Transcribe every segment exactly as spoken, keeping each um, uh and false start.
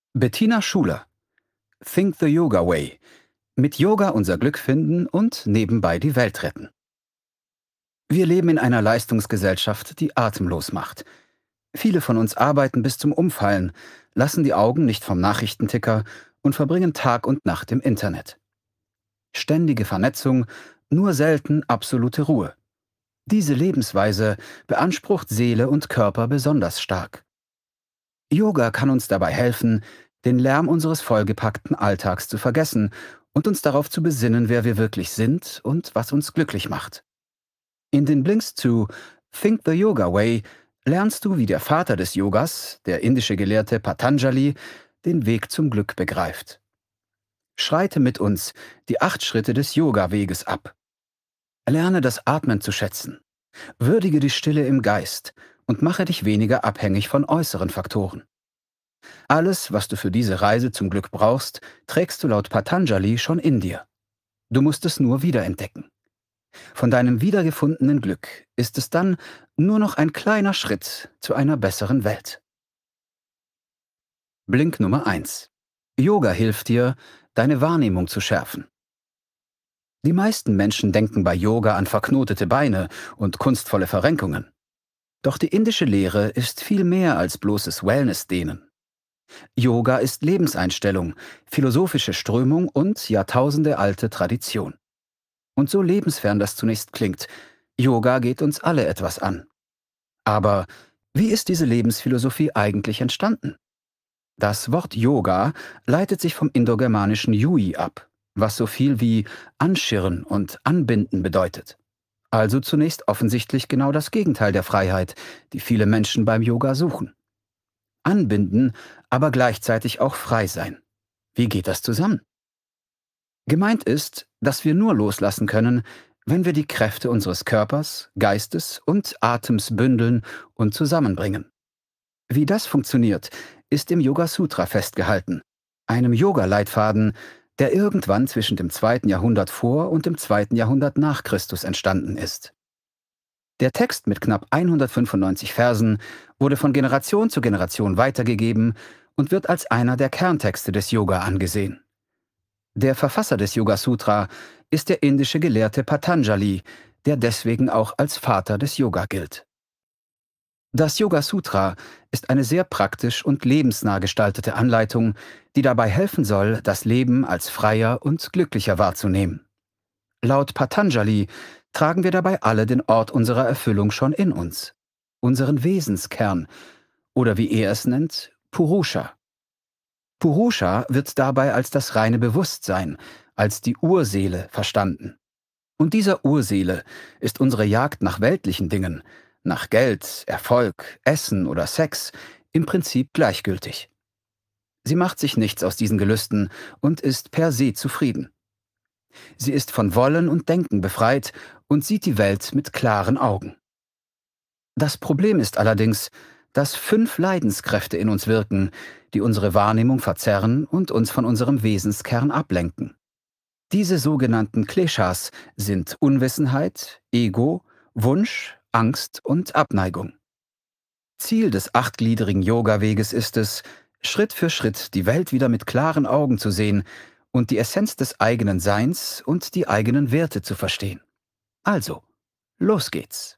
Bettina Schuler. Think the Yoga Way. Mit Yoga unser Glück finden und nebenbei die Welt retten. Wir leben in einer Leistungsgesellschaft, die atemlos macht. Viele von uns arbeiten bis zum Umfallen, lassen die Augen nicht vom Nachrichtenticker und verbringen Tag und Nacht im Internet. Ständige Vernetzung, nur selten absolute Ruhe. Diese Lebensweise beansprucht Seele und Körper besonders stark. Yoga kann uns dabei helfen, den Lärm unseres vollgepackten Alltags zu vergessen und uns darauf zu besinnen, wer wir wirklich sind und was uns glücklich macht. In den Blinks zu Think the Yoga Way lernst du, wie der Vater des Yogas, der indische Gelehrte Patanjali, den Weg zum Glück begreift. Schreite mit uns die acht Schritte des Yoga-Weges ab. Lerne das Atmen zu schätzen. Würdige die Stille im Geist und mache dich weniger abhängig von äußeren Faktoren. Alles, was du für diese Reise zum Glück brauchst, trägst du laut Patanjali schon in dir. Du musst es nur wiederentdecken. Von deinem wiedergefundenen Glück ist es dann nur noch ein kleiner Schritt zu einer besseren Welt. Blink Nummer eins. Yoga hilft dir, deine Wahrnehmung zu schärfen. Die meisten Menschen denken bei Yoga an verknotete Beine und kunstvolle Verrenkungen. Doch die indische Lehre ist viel mehr als bloßes Wellness-Dehnen. Yoga ist Lebenseinstellung, philosophische Strömung und jahrtausendealte Tradition. Und so lebensfern das zunächst klingt, Yoga geht uns alle etwas an. Aber wie ist diese Lebensphilosophie eigentlich entstanden? Das Wort Yoga leitet sich vom indogermanischen Yui ab, was so viel wie anschirren und anbinden bedeutet. Also zunächst offensichtlich genau das Gegenteil der Freiheit, die viele Menschen beim Yoga suchen. Anbinden, aber gleichzeitig auch frei sein. Wie geht das zusammen? Gemeint ist, dass wir nur loslassen können, wenn wir die Kräfte unseres Körpers, Geistes und Atems bündeln und zusammenbringen. Wie das funktioniert, ist im Yoga Sutra festgehalten, einem Yoga-Leitfaden, der irgendwann zwischen dem zweiten Jahrhundert vor und dem zweiten Jahrhundert nach Christus entstanden ist. Der Text mit knapp hundertfünfundneunzig Versen wurde von Generation zu Generation weitergegeben und wird als einer der Kerntexte des Yoga angesehen. Der Verfasser des Yoga Sutra ist der indische Gelehrte Patanjali, der deswegen auch als Vater des Yoga gilt. Das Yoga Sutra ist eine sehr praktisch und lebensnah gestaltete Anleitung, die dabei helfen soll, das Leben als freier und glücklicher wahrzunehmen. Laut Patanjali tragen wir dabei alle den Ort unserer Erfüllung schon in uns, unseren Wesenskern, oder wie er es nennt, Purusha. Purusha wird dabei als das reine Bewusstsein, als die Urseele verstanden. Und dieser Urseele ist unsere Jagd nach weltlichen Dingen, nach Geld, Erfolg, Essen oder Sex, im Prinzip gleichgültig. Sie macht sich nichts aus diesen Gelüsten und ist per se zufrieden. Sie ist von Wollen und Denken befreit und sieht die Welt mit klaren Augen. Das Problem ist allerdings, dass fünf Leidenskräfte in uns wirken, die unsere Wahrnehmung verzerren und uns von unserem Wesenskern ablenken. Diese sogenannten Kleshas sind Unwissenheit, Ego, Wunsch, Angst und Abneigung. Ziel des achtgliedrigen Yoga-Weges ist es, Schritt für Schritt die Welt wieder mit klaren Augen zu sehen und die Essenz des eigenen Seins und die eigenen Werte zu verstehen. Also, los geht's.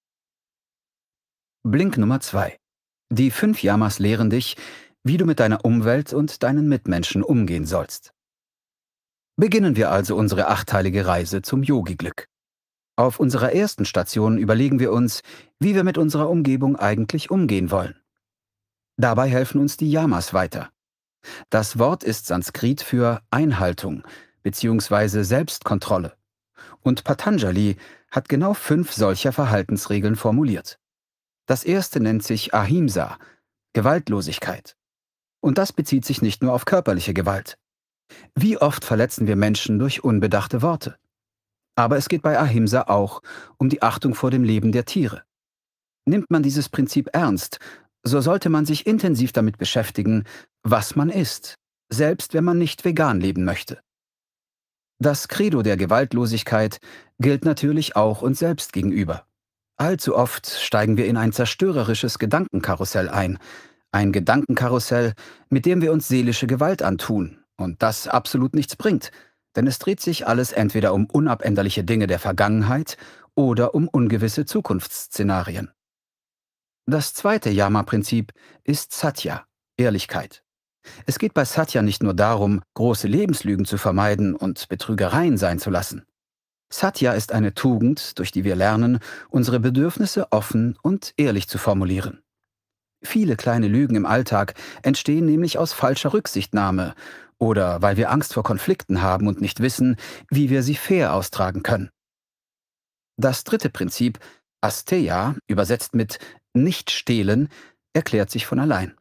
Blink Nummer zwei. Die fünf Yamas lehren dich, wie du mit deiner Umwelt und deinen Mitmenschen umgehen sollst. Beginnen wir also unsere achteilige Reise zum Yogi-Glück. Auf unserer ersten Station überlegen wir uns, wie wir mit unserer Umgebung eigentlich umgehen wollen. Dabei helfen uns die Yamas weiter. Das Wort ist Sanskrit für Einhaltung bzw. Selbstkontrolle. Und Patanjali hat genau fünf solcher Verhaltensregeln formuliert. Das erste nennt sich Ahimsa, Gewaltlosigkeit. Und das bezieht sich nicht nur auf körperliche Gewalt. Wie oft verletzen wir Menschen durch unbedachte Worte? Aber es geht bei Ahimsa auch um die Achtung vor dem Leben der Tiere. Nimmt man dieses Prinzip ernst, so sollte man sich intensiv damit beschäftigen, was man isst, selbst wenn man nicht vegan leben möchte. Das Credo der Gewaltlosigkeit gilt natürlich auch uns selbst gegenüber. Allzu oft steigen wir in ein zerstörerisches Gedankenkarussell ein, Ein Gedankenkarussell, mit dem wir uns seelische Gewalt antun und das absolut nichts bringt, denn es dreht sich alles entweder um unabänderliche Dinge der Vergangenheit oder um ungewisse Zukunftsszenarien. Das zweite Yama-Prinzip ist Satya, Ehrlichkeit. Es geht bei Satya nicht nur darum, große Lebenslügen zu vermeiden und Betrügereien sein zu lassen. Satya ist eine Tugend, durch die wir lernen, unsere Bedürfnisse offen und ehrlich zu formulieren. Viele kleine Lügen im Alltag entstehen nämlich aus falscher Rücksichtnahme oder weil wir Angst vor Konflikten haben und nicht wissen, wie wir sie fair austragen können. Das dritte Prinzip, Asteya, übersetzt mit nicht stehlen, erklärt sich von allein.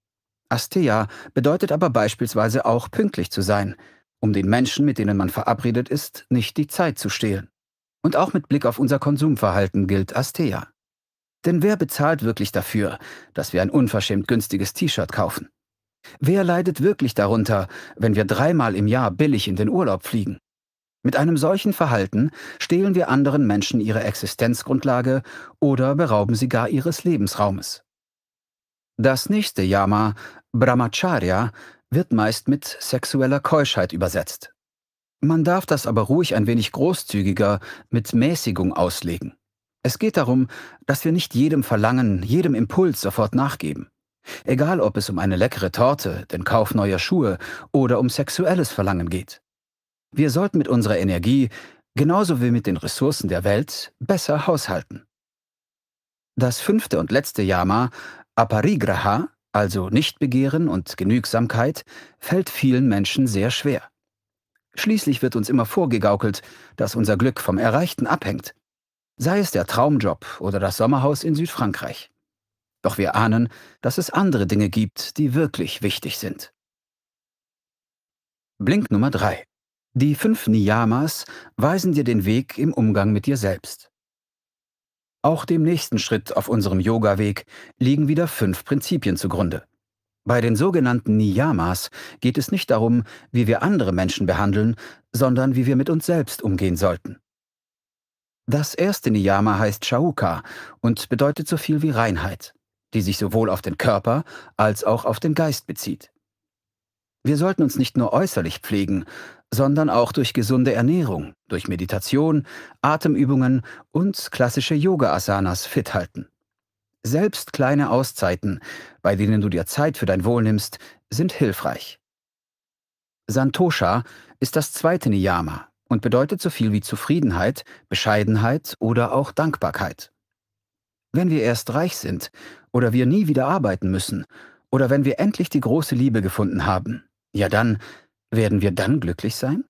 Asteya bedeutet aber beispielsweise auch pünktlich zu sein, um den Menschen, mit denen man verabredet ist, nicht die Zeit zu stehlen. Und auch mit Blick auf unser Konsumverhalten gilt Asteya. Denn wer bezahlt wirklich dafür, dass wir ein unverschämt günstiges T-Shirt kaufen? Wer leidet wirklich darunter, wenn wir dreimal im Jahr billig in den Urlaub fliegen? Mit einem solchen Verhalten stehlen wir anderen Menschen ihre Existenzgrundlage oder berauben sie gar ihres Lebensraumes. Das nächste Yama, Brahmacharya, wird meist mit sexueller Keuschheit übersetzt. Man darf das aber ruhig ein wenig großzügiger mit Mäßigung auslegen. Es geht darum, dass wir nicht jedem Verlangen, jedem Impuls sofort nachgeben. Egal, ob es um eine leckere Torte, den Kauf neuer Schuhe oder um sexuelles Verlangen geht. Wir sollten mit unserer Energie, genauso wie mit den Ressourcen der Welt, besser haushalten. Das fünfte und letzte Yama, Aparigraha, also Nichtbegehren und Genügsamkeit, fällt vielen Menschen sehr schwer. Schließlich wird uns immer vorgegaukelt, dass unser Glück vom Erreichten abhängt. Sei es der Traumjob oder das Sommerhaus in Südfrankreich. Doch wir ahnen, dass es andere Dinge gibt, die wirklich wichtig sind. Blink Nummer drei. Die fünf Niyamas weisen dir den Weg im Umgang mit dir selbst. Auch dem nächsten Schritt auf unserem Yoga-Weg liegen wieder fünf Prinzipien zugrunde. Bei den sogenannten Niyamas geht es nicht darum, wie wir andere Menschen behandeln, sondern wie wir mit uns selbst umgehen sollten. Das erste Niyama heißt Shauka und bedeutet so viel wie Reinheit, die sich sowohl auf den Körper als auch auf den Geist bezieht. Wir sollten uns nicht nur äußerlich pflegen, sondern auch durch gesunde Ernährung, durch Meditation, Atemübungen und klassische Yoga-Asanas fit halten. Selbst kleine Auszeiten, bei denen du dir Zeit für dein Wohl nimmst, sind hilfreich. Santosha ist das zweite Niyama und bedeutet so viel wie Zufriedenheit, Bescheidenheit oder auch Dankbarkeit. Wenn wir erst reich sind oder wir nie wieder arbeiten müssen oder wenn wir endlich die große Liebe gefunden haben, ja dann, werden wir dann glücklich sein?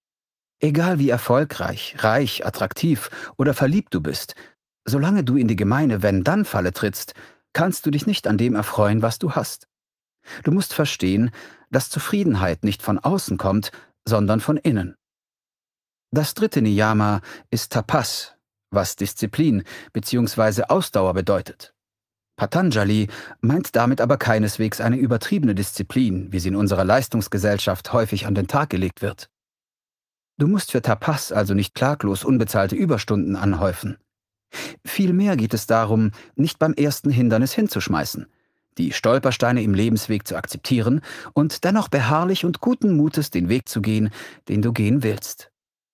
Egal wie erfolgreich, reich, attraktiv oder verliebt du bist, solange du in die gemeine Wenn-Dann-Falle trittst, kannst du dich nicht an dem erfreuen, was du hast. Du musst verstehen, dass Zufriedenheit nicht von außen kommt, sondern von innen. Das dritte Niyama ist Tapas, was Disziplin bzw. Ausdauer bedeutet. Patanjali meint damit aber keineswegs eine übertriebene Disziplin, wie sie in unserer Leistungsgesellschaft häufig an den Tag gelegt wird. Du musst für Tapas also nicht klaglos unbezahlte Überstunden anhäufen. Vielmehr geht es darum, nicht beim ersten Hindernis hinzuschmeißen, die Stolpersteine im Lebensweg zu akzeptieren und dennoch beharrlich und guten Mutes den Weg zu gehen, den du gehen willst.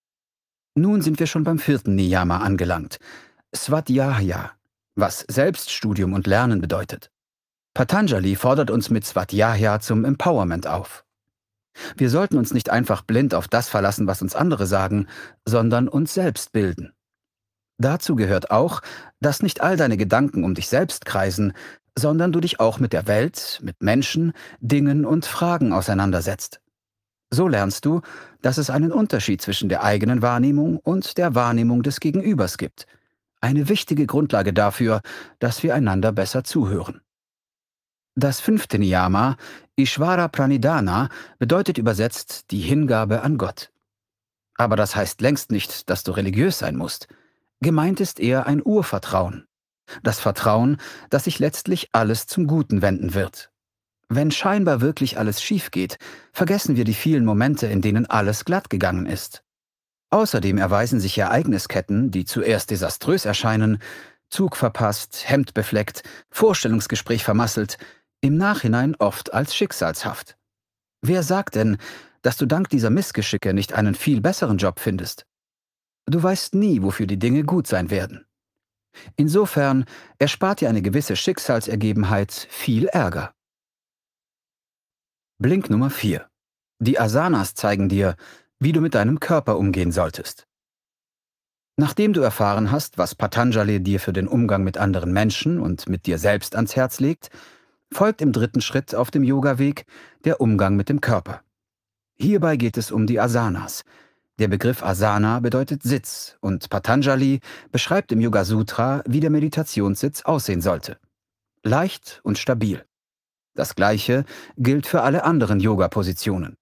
Nun sind wir schon beim vierten Niyama angelangt, Svadhyaya, was Selbststudium und Lernen bedeutet. Patanjali fordert uns mit Svadhyaya zum Empowerment auf. Wir sollten uns nicht einfach blind auf das verlassen, was uns andere sagen, sondern uns selbst bilden. Dazu gehört auch, dass nicht all deine Gedanken um dich selbst kreisen, sondern du dich auch mit der Welt, mit Menschen, Dingen und Fragen auseinandersetzt. So lernst du, dass es einen Unterschied zwischen der eigenen Wahrnehmung und der Wahrnehmung des Gegenübers gibt. Eine wichtige Grundlage dafür, dass wir einander besser zuhören. Das fünfte Niyama, Ishvara Pranidhana, bedeutet übersetzt die Hingabe an Gott. Aber das heißt längst nicht, dass du religiös sein musst. Gemeint ist eher ein Urvertrauen. Das Vertrauen, dass sich letztlich alles zum Guten wenden wird. Wenn scheinbar wirklich alles schief geht, vergessen wir die vielen Momente, in denen alles glatt gegangen ist. Außerdem erweisen sich Ereignisketten, die zuerst desaströs erscheinen, Zug verpasst, Hemd befleckt, Vorstellungsgespräch vermasselt, im Nachhinein oft als schicksalshaft. Wer sagt denn, dass du dank dieser Missgeschicke nicht einen viel besseren Job findest? Du weißt nie, wofür die Dinge gut sein werden. Insofern erspart dir eine gewisse Schicksalsergebenheit viel Ärger. Blink Nummer vier. Die Asanas zeigen dir, wie du mit deinem Körper umgehen solltest. Nachdem du erfahren hast, was Patanjali dir für den Umgang mit anderen Menschen und mit dir selbst ans Herz legt, folgt im dritten Schritt auf dem Yoga-Weg der Umgang mit dem Körper. Hierbei geht es um die Asanas. Der Begriff Asana bedeutet Sitz und Patanjali beschreibt im Yoga Sutra, wie der Meditationssitz aussehen sollte. Leicht und stabil. Das Gleiche gilt für alle anderen Yoga-Positionen.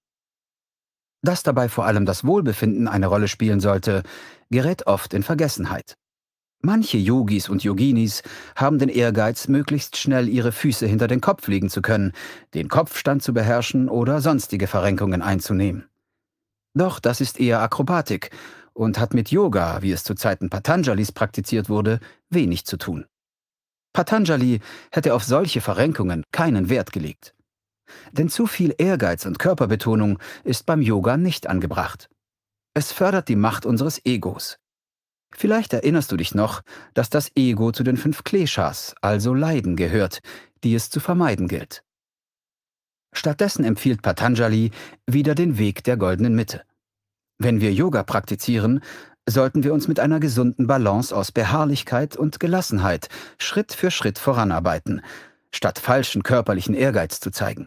Dass dabei vor allem das Wohlbefinden eine Rolle spielen sollte, gerät oft in Vergessenheit. Manche Yogis und Yoginis haben den Ehrgeiz, möglichst schnell ihre Füße hinter den Kopf legen zu können, den Kopfstand zu beherrschen oder sonstige Verrenkungen einzunehmen. Doch das ist eher Akrobatik und hat mit Yoga, wie es zu Zeiten Patanjalis praktiziert wurde, wenig zu tun. Patanjali hätte auf solche Verrenkungen keinen Wert gelegt. Denn zu viel Ehrgeiz und Körperbetonung ist beim Yoga nicht angebracht. Es fördert die Macht unseres Egos. Vielleicht erinnerst du dich noch, dass das Ego zu den fünf Kleshas, also Leiden, gehört, die es zu vermeiden gilt. Stattdessen empfiehlt Patanjali wieder den Weg der goldenen Mitte. Wenn wir Yoga praktizieren, sollten wir uns mit einer gesunden Balance aus Beharrlichkeit und Gelassenheit Schritt für Schritt voranarbeiten, statt falschen körperlichen Ehrgeiz zu zeigen.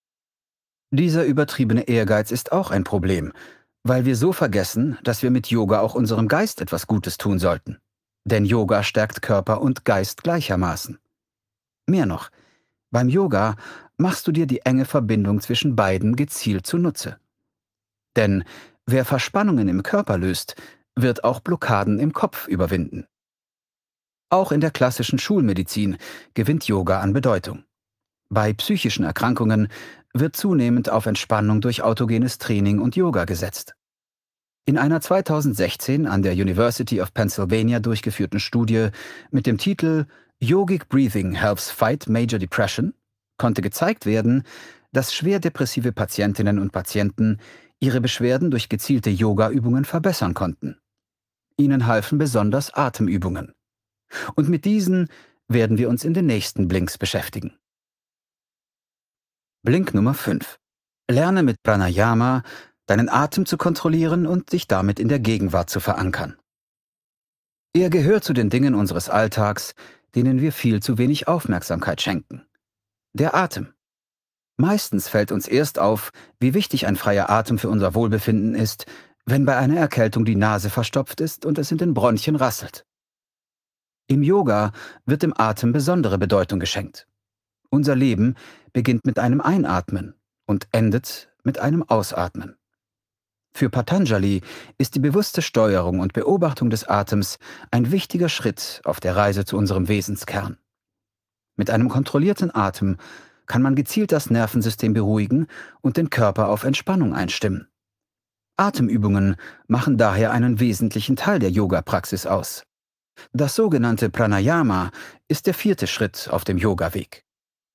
Dieser übertriebene Ehrgeiz ist auch ein Problem, weil wir so vergessen, dass wir mit Yoga auch unserem Geist etwas Gutes tun sollten. Denn Yoga stärkt Körper und Geist gleichermaßen. Mehr noch, beim Yoga machst du dir die enge Verbindung zwischen beiden gezielt zunutze. Denn wer Verspannungen im Körper löst, wird auch Blockaden im Kopf überwinden. Auch in der klassischen Schulmedizin gewinnt Yoga an Bedeutung. Bei psychischen Erkrankungen wird zunehmend auf Entspannung durch autogenes Training und Yoga gesetzt. In einer zweitausendsechzehn an der University of Pennsylvania durchgeführten Studie mit dem Titel Yogic Breathing Helps Fight Major Depression konnte gezeigt werden, dass schwer depressive Patientinnen und Patienten ihre Beschwerden durch gezielte Yoga-Übungen verbessern konnten. Ihnen halfen besonders Atemübungen. Und mit diesen werden wir uns in den nächsten Blinks beschäftigen. Blink Nummer fünf. Lerne mit Pranayama, deinen Atem zu kontrollieren und dich damit in der Gegenwart zu verankern. Er gehört zu den Dingen unseres Alltags, denen wir viel zu wenig Aufmerksamkeit schenken. Der Atem. Meistens fällt uns erst auf, wie wichtig ein freier Atem für unser Wohlbefinden ist, wenn bei einer Erkältung die Nase verstopft ist und es in den Bronchien rasselt. Im Yoga wird dem Atem besondere Bedeutung geschenkt. Unser Leben beginnt mit einem Einatmen und endet mit einem Ausatmen. Für Patanjali ist die bewusste Steuerung und Beobachtung des Atems ein wichtiger Schritt auf der Reise zu unserem Wesenskern. Mit einem kontrollierten Atem kann man gezielt das Nervensystem beruhigen und den Körper auf Entspannung einstimmen. Atemübungen machen daher einen wesentlichen Teil der Yoga-Praxis aus. Das sogenannte Pranayama ist der vierte Schritt auf dem Yoga-Weg.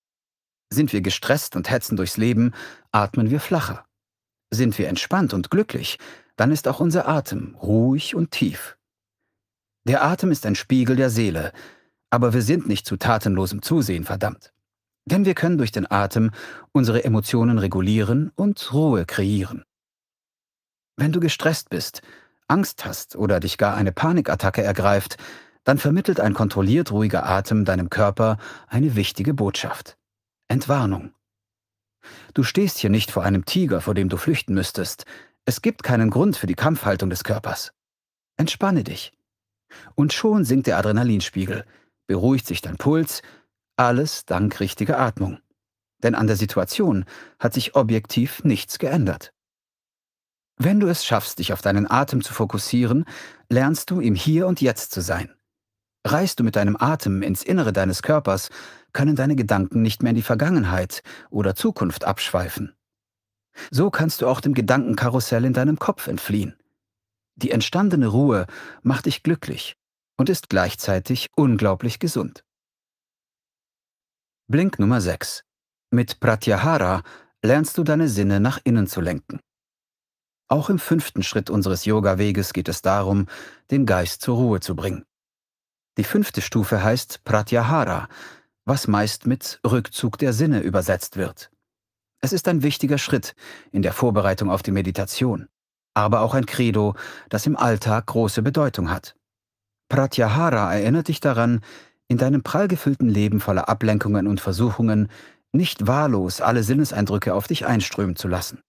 Sind wir gestresst und hetzen durchs Leben, atmen wir flacher. Sind wir entspannt und glücklich, dann ist auch unser Atem ruhig und tief. Der Atem ist ein Spiegel der Seele, aber wir sind nicht zu tatenlosem Zusehen verdammt. Denn wir können durch den Atem unsere Emotionen regulieren und Ruhe kreieren. Wenn du gestresst bist, Angst hast oder dich gar eine Panikattacke ergreift, dann vermittelt ein kontrolliert ruhiger Atem deinem Körper eine wichtige Botschaft. Entwarnung. Du stehst hier nicht vor einem Tiger, vor dem du flüchten müsstest. Es gibt keinen Grund für die Kampfhaltung des Körpers. Entspanne dich. Und schon sinkt der Adrenalinspiegel, beruhigt sich dein Puls, alles dank richtiger Atmung. Denn an der Situation hat sich objektiv nichts geändert. Wenn du es schaffst, dich auf deinen Atem zu fokussieren, lernst du im Hier und Jetzt zu sein. Reist du mit deinem Atem ins Innere deines Körpers, können deine Gedanken nicht mehr in die Vergangenheit oder Zukunft abschweifen. So kannst du auch dem Gedankenkarussell in deinem Kopf entfliehen. Die entstandene Ruhe macht dich glücklich und ist gleichzeitig unglaublich gesund. Blink Nummer sechs. Mit Pratyahara lernst du deine Sinne nach innen zu lenken. Auch im fünften Schritt unseres Yoga-Weges geht es darum, den Geist zur Ruhe zu bringen. Die fünfte Stufe heißt Pratyahara, was meist mit Rückzug der Sinne übersetzt wird. Es ist ein wichtiger Schritt in der Vorbereitung auf die Meditation, aber auch ein Credo, das im Alltag große Bedeutung hat. Pratyahara erinnert dich daran, in deinem prall gefüllten Leben voller Ablenkungen und Versuchungen nicht wahllos alle Sinneseindrücke auf dich einströmen zu lassen.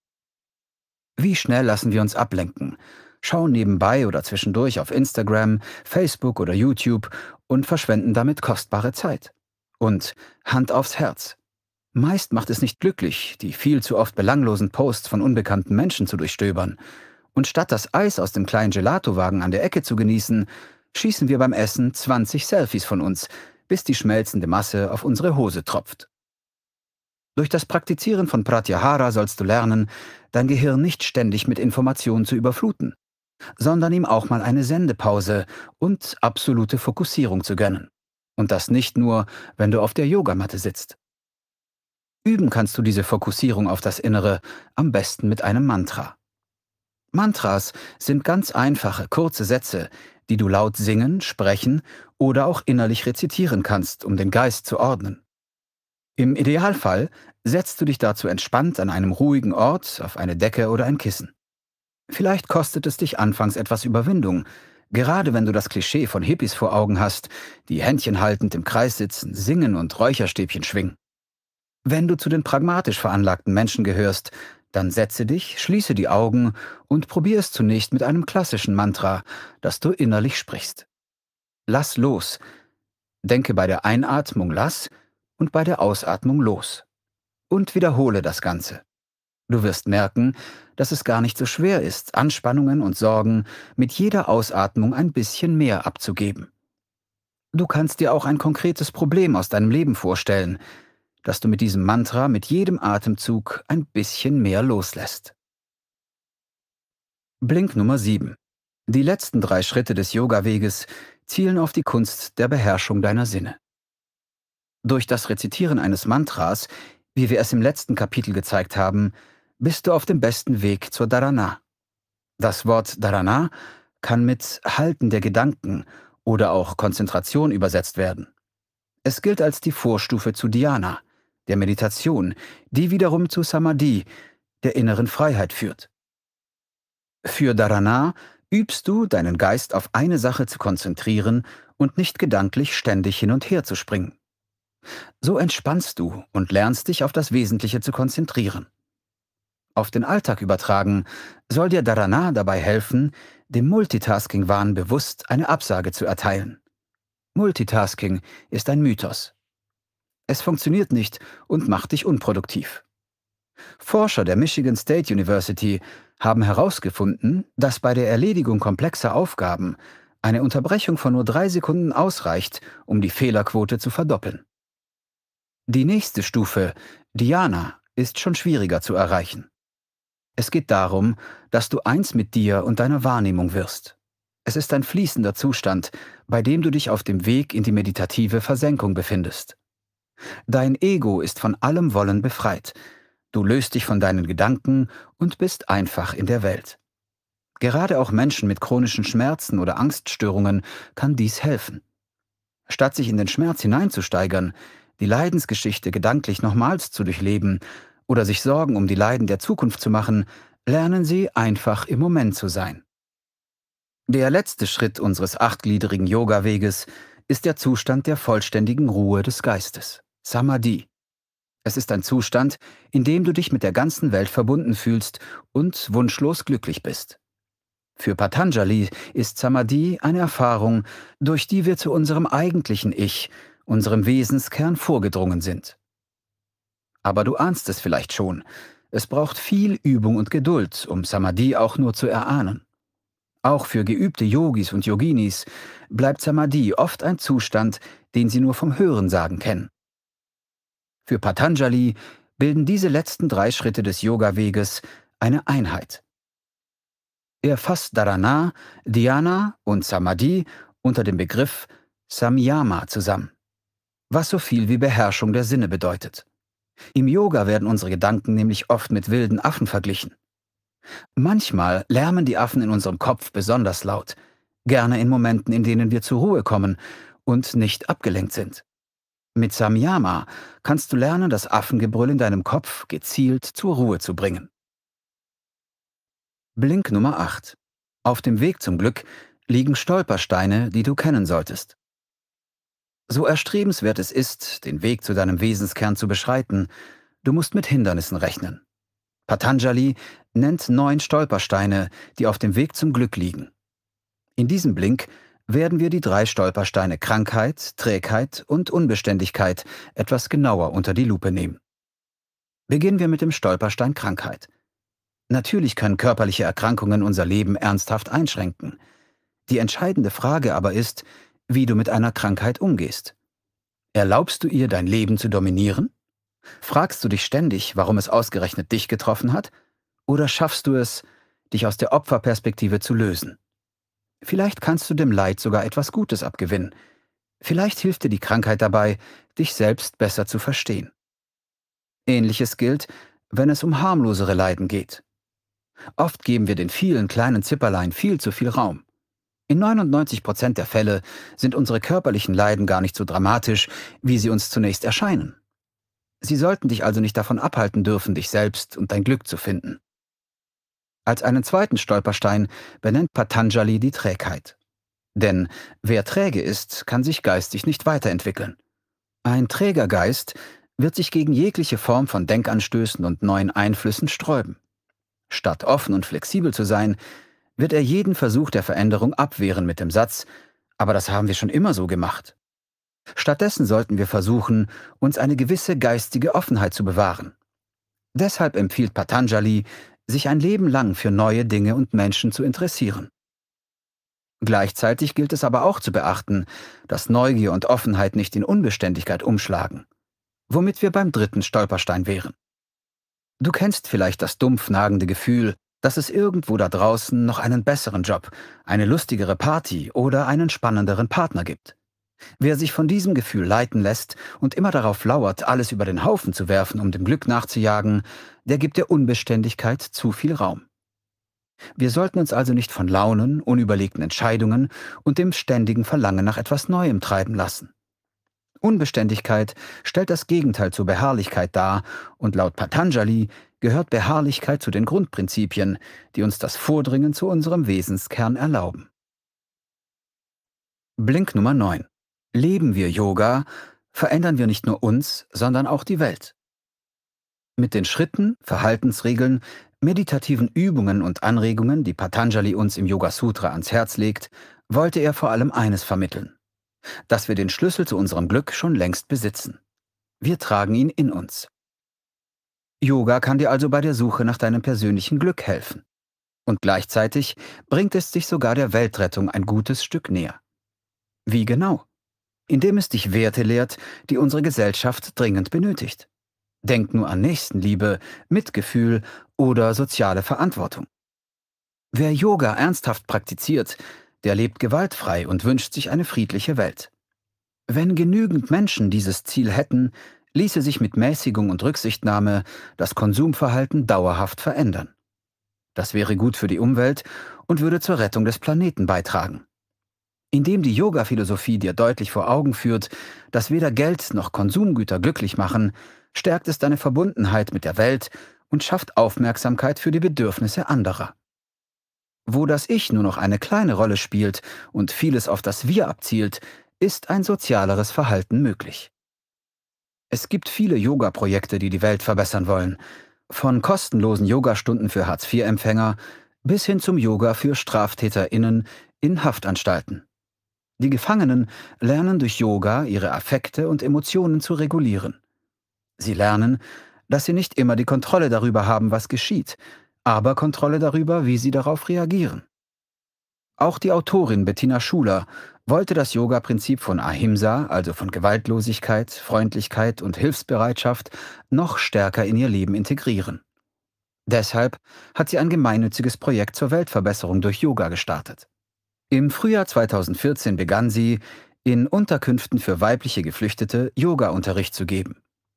Wie schnell lassen wir uns ablenken, schauen nebenbei oder zwischendurch auf Instagram, Facebook oder YouTube und verschwenden damit kostbare Zeit. Und Hand aufs Herz. Meist macht es nicht glücklich, die viel zu oft belanglosen Posts von unbekannten Menschen zu durchstöbern. Und statt das Eis aus dem kleinen Gelatowagen an der Ecke zu genießen, schießen wir beim Essen zwanzig Selfies von uns, bis die schmelzende Masse auf unsere Hose tropft. Durch das Praktizieren von Pratyahara sollst du lernen, dein Gehirn nicht ständig mit Informationen zu überfluten, sondern ihm auch mal eine Sendepause und absolute Fokussierung zu gönnen. Und das nicht nur, wenn du auf der Yogamatte sitzt. Üben kannst du diese Fokussierung auf das Innere am besten mit einem Mantra. Mantras sind ganz einfache, kurze Sätze, die du laut singen, sprechen oder auch innerlich rezitieren kannst, um den Geist zu ordnen. Im Idealfall setzt du dich dazu entspannt an einem ruhigen Ort auf eine Decke oder ein Kissen. Vielleicht kostet es dich anfangs etwas Überwindung, gerade wenn du das Klischee von Hippies vor Augen hast, die Händchen haltend im Kreis sitzen, singen und Räucherstäbchen schwingen. Wenn du zu den pragmatisch veranlagten Menschen gehörst, dann setze dich, schließe die Augen und probier es zunächst mit einem klassischen Mantra, das du innerlich sprichst. Lass los. Denke bei der Einatmung lass und bei der Ausatmung los. Und wiederhole das Ganze. Du wirst merken, dass es gar nicht so schwer ist, Anspannungen und Sorgen mit jeder Ausatmung ein bisschen mehr abzugeben. Du kannst dir auch ein konkretes Problem aus deinem Leben vorstellen, dass du mit diesem Mantra mit jedem Atemzug ein bisschen mehr loslässt. Blink Nummer sieben. Die letzten drei Schritte des Yoga-Weges zielen auf die Kunst der Beherrschung deiner Sinne. Durch das Rezitieren eines Mantras, wie wir es im letzten Kapitel gezeigt haben, bist du auf dem besten Weg zur Dharana. Das Wort Dharana kann mit Halten der Gedanken oder auch Konzentration übersetzt werden. Es gilt als die Vorstufe zu Dhyana, der Meditation, die wiederum zu Samadhi, der inneren Freiheit führt. Für Dharana übst du, deinen Geist auf eine Sache zu konzentrieren und nicht gedanklich ständig hin und her zu springen. So entspannst du und lernst dich auf das Wesentliche zu konzentrieren. Auf den Alltag übertragen soll dir Dharana dabei helfen, dem Multitasking-Wahn bewusst eine Absage zu erteilen. Multitasking ist ein Mythos. Es funktioniert nicht und macht dich unproduktiv. Forscher der Michigan State University haben herausgefunden, dass bei der Erledigung komplexer Aufgaben eine Unterbrechung von nur drei Sekunden ausreicht, um die Fehlerquote zu verdoppeln. Die nächste Stufe, Dhyana, ist schon schwieriger zu erreichen. Es geht darum, dass du eins mit dir und deiner Wahrnehmung wirst. Es ist ein fließender Zustand, bei dem du dich auf dem Weg in die meditative Versenkung befindest. Dein Ego ist von allem Wollen befreit. Du löst dich von deinen Gedanken und bist einfach in der Welt. Gerade auch Menschen mit chronischen Schmerzen oder Angststörungen kann dies helfen. Statt sich in den Schmerz hineinzusteigern, die Leidensgeschichte gedanklich nochmals zu durchleben oder sich Sorgen um die Leiden der Zukunft zu machen, lernen sie einfach im Moment zu sein. Der letzte Schritt unseres achtgliedrigen Yoga-Weges ist der Zustand der vollständigen Ruhe des Geistes, Samadhi. Es ist ein Zustand, in dem du dich mit der ganzen Welt verbunden fühlst und wunschlos glücklich bist. Für Patanjali ist Samadhi eine Erfahrung, durch die wir zu unserem eigentlichen Ich, unserem Wesenskern vorgedrungen sind. Aber du ahnst es vielleicht schon, es braucht viel Übung und Geduld, um Samadhi auch nur zu erahnen. Auch für geübte Yogis und Yoginis bleibt Samadhi oft ein Zustand, den sie nur vom Hörensagen kennen. Für Patanjali bilden diese letzten drei Schritte des Yoga-Weges eine Einheit. Er fasst Dharana, Dhyana und Samadhi unter dem Begriff Samyama zusammen, was so viel wie Beherrschung der Sinne bedeutet. Im Yoga werden unsere Gedanken nämlich oft mit wilden Affen verglichen. Manchmal lärmen die Affen in unserem Kopf besonders laut, gerne in Momenten, in denen wir zur Ruhe kommen und nicht abgelenkt sind. Mit Samyama kannst du lernen, das Affengebrüll in deinem Kopf gezielt zur Ruhe zu bringen. Blink Nummer acht. Auf dem Weg zum Glück liegen Stolpersteine, die du kennen solltest. So erstrebenswert es ist, den Weg zu deinem Wesenskern zu beschreiten, du musst mit Hindernissen rechnen. Patanjali nennt neun Stolpersteine, die auf dem Weg zum Glück liegen. In diesem Blink werden wir die drei Stolpersteine Krankheit, Trägheit und Unbeständigkeit etwas genauer unter die Lupe nehmen. Beginnen wir mit dem Stolperstein Krankheit. Natürlich können körperliche Erkrankungen unser Leben ernsthaft einschränken. Die entscheidende Frage aber ist, wie du mit einer Krankheit umgehst. Erlaubst du ihr, dein Leben zu dominieren? Fragst du dich ständig, warum es ausgerechnet dich getroffen hat? Oder schaffst du es, dich aus der Opferperspektive zu lösen? Vielleicht kannst du dem Leid sogar etwas Gutes abgewinnen. Vielleicht hilft dir die Krankheit dabei, dich selbst besser zu verstehen. Ähnliches gilt, wenn es um harmlosere Leiden geht. Oft geben wir den vielen kleinen Zipperlein viel zu viel Raum. In neunundneunzig Prozent der Fälle sind unsere körperlichen Leiden gar nicht so dramatisch, wie sie uns zunächst erscheinen. Sie sollten dich also nicht davon abhalten dürfen, dich selbst und dein Glück zu finden. Als einen zweiten Stolperstein benennt Patanjali die Trägheit. Denn wer träge ist, kann sich geistig nicht weiterentwickeln. Ein träger Geist wird sich gegen jegliche Form von Denkanstößen und neuen Einflüssen sträuben. Statt offen und flexibel zu sein, wird er jeden Versuch der Veränderung abwehren mit dem Satz, aber das haben wir schon immer so gemacht. Stattdessen sollten wir versuchen, uns eine gewisse geistige Offenheit zu bewahren. Deshalb empfiehlt Patanjali, sich ein Leben lang für neue Dinge und Menschen zu interessieren. Gleichzeitig gilt es aber auch zu beachten, dass Neugier und Offenheit nicht in Unbeständigkeit umschlagen, womit wir beim dritten Stolperstein wären. Du kennst vielleicht das dumpf nagende Gefühl, dass es irgendwo da draußen noch einen besseren Job, eine lustigere Party oder einen spannenderen Partner gibt. Wer sich von diesem Gefühl leiten lässt und immer darauf lauert, alles über den Haufen zu werfen, um dem Glück nachzujagen, der gibt der Unbeständigkeit zu viel Raum. Wir sollten uns also nicht von Launen, unüberlegten Entscheidungen und dem ständigen Verlangen nach etwas Neuem treiben lassen. Unbeständigkeit stellt das Gegenteil zur Beharrlichkeit dar und laut Patanjali gehört Beharrlichkeit zu den Grundprinzipien, die uns das Vordringen zu unserem Wesenskern erlauben. Blink Nummer neun. Leben wir Yoga, verändern wir nicht nur uns, sondern auch die Welt. Mit den Schritten, Verhaltensregeln, meditativen Übungen und Anregungen, die Patanjali uns im Yoga Sutra ans Herz legt, wollte er vor allem eines vermitteln: dass wir den Schlüssel zu unserem Glück schon längst besitzen. Wir tragen ihn in uns. Yoga kann dir also bei der Suche nach deinem persönlichen Glück helfen. Und gleichzeitig bringt es dich sogar der Weltrettung ein gutes Stück näher. Wie genau? Indem es dich Werte lehrt, die unsere Gesellschaft dringend benötigt. Denk nur an Nächstenliebe, Mitgefühl oder soziale Verantwortung. Wer Yoga ernsthaft praktiziert, der lebt gewaltfrei und wünscht sich eine friedliche Welt. Wenn genügend Menschen dieses Ziel hätten, ließe sich mit Mäßigung und Rücksichtnahme das Konsumverhalten dauerhaft verändern. Das wäre gut für die Umwelt und würde zur Rettung des Planeten beitragen. Indem die Yoga-Philosophie dir deutlich vor Augen führt, dass weder Geld noch Konsumgüter glücklich machen, stärkt es deine Verbundenheit mit der Welt und schafft Aufmerksamkeit für die Bedürfnisse anderer. Wo das Ich nur noch eine kleine Rolle spielt und vieles auf das Wir abzielt, ist ein sozialeres Verhalten möglich. Es gibt viele Yoga-Projekte, die die Welt verbessern wollen, von kostenlosen Yogastunden für Hartz vier Empfänger bis hin zum Yoga für StraftäterInnen in Haftanstalten. Die Gefangenen lernen durch Yoga, ihre Affekte und Emotionen zu regulieren. Sie lernen, dass sie nicht immer die Kontrolle darüber haben, was geschieht, aber Kontrolle darüber, wie sie darauf reagieren. Auch die Autorin Bettina Schuler wollte das Yoga-Prinzip von Ahimsa, also von Gewaltlosigkeit, Freundlichkeit und Hilfsbereitschaft, noch stärker in ihr Leben integrieren. Deshalb hat sie ein gemeinnütziges Projekt zur Weltverbesserung durch Yoga gestartet. Im Frühjahr zweitausendvierzehn begann sie, in Unterkünften für weibliche Geflüchtete Yoga-Unterricht zu geben.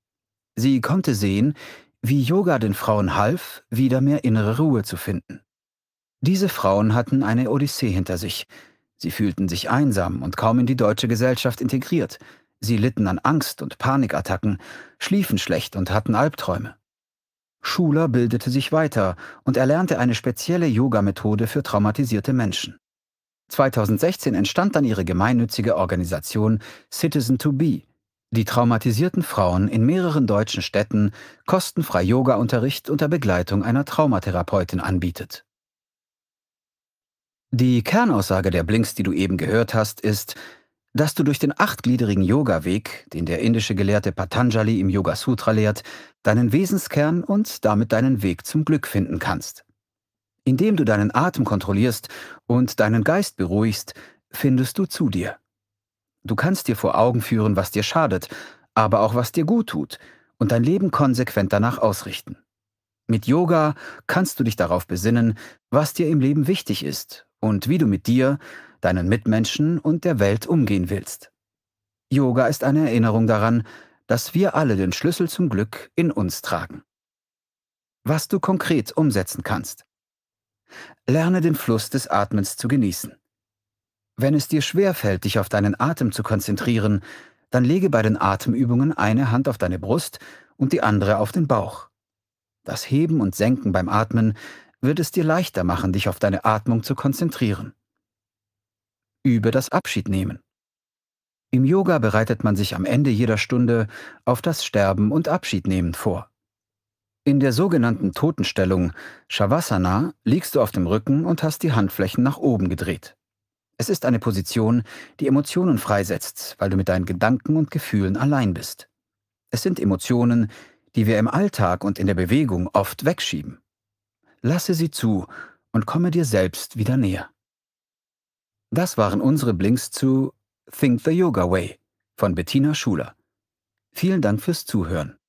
Sie konnte sehen, wie Yoga den Frauen half, wieder mehr innere Ruhe zu finden. Diese Frauen hatten eine Odyssee hinter sich. Sie fühlten sich einsam und kaum in die deutsche Gesellschaft integriert. Sie litten an Angst- und Panikattacken, schliefen schlecht und hatten Albträume. Schuler bildete sich weiter und erlernte eine spezielle Yoga-Methode für traumatisierte Menschen. zweitausendsechzehn entstand dann ihre gemeinnützige Organisation Citizen to Be, die traumatisierten Frauen in mehreren deutschen Städten kostenfrei Yoga-Unterricht unter Begleitung einer Traumatherapeutin anbietet. Die Kernaussage der Blinks, die du eben gehört hast, ist, dass du durch den achtgliedrigen Yoga-Weg, den der indische Gelehrte Patanjali im Yoga Sutra lehrt, deinen Wesenskern und damit deinen Weg zum Glück finden kannst. Indem du deinen Atem kontrollierst und deinen Geist beruhigst, findest du zu dir. Du kannst dir vor Augen führen, was dir schadet, aber auch was dir gut tut und dein Leben konsequent danach ausrichten. Mit Yoga kannst du dich darauf besinnen, was dir im Leben wichtig ist und wie du mit dir, deinen Mitmenschen und der Welt umgehen willst. Yoga ist eine Erinnerung daran, dass wir alle den Schlüssel zum Glück in uns tragen. Was du konkret umsetzen kannst. Lerne den Fluss des Atmens zu genießen. Wenn es dir schwerfällt, dich auf deinen Atem zu konzentrieren, dann lege bei den Atemübungen eine Hand auf deine Brust und die andere auf den Bauch. Das Heben und Senken beim Atmen wird es dir leichter machen, dich auf deine Atmung zu konzentrieren. Übe das Abschiednehmen. Im Yoga bereitet man sich am Ende jeder Stunde auf das Sterben und Abschiednehmen vor. In der sogenannten Totenstellung Shavasana liegst du auf dem Rücken und hast die Handflächen nach oben gedreht. Es ist eine Position, die Emotionen freisetzt, weil du mit deinen Gedanken und Gefühlen allein bist. Es sind Emotionen, die wir im Alltag und in der Bewegung oft wegschieben. Lasse sie zu und komme dir selbst wieder näher. Das waren unsere Blinks zu Think the Yoga Way von Bettina Schuler. Vielen Dank fürs Zuhören.